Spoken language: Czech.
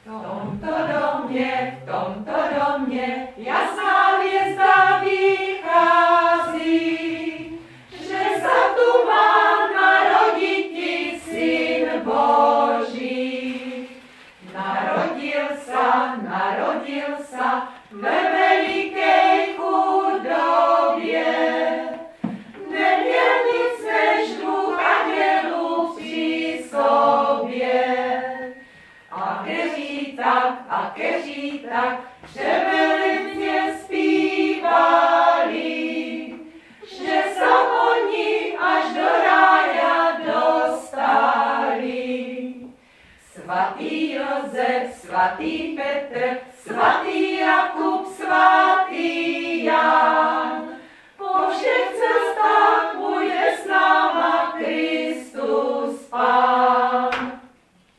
V tomto domě jasná hvězda vychází, že sa tu má naroditi Syn Boží. Narodil sa ve velikej chudobě, neměl nic než dvůch andělů při sobě. A keří tak převelebně zpívali, že sa oni až do rája dostali. Svatý Jozef, svatý Petr, svatý Jakub, svatý Jan, po všech cestách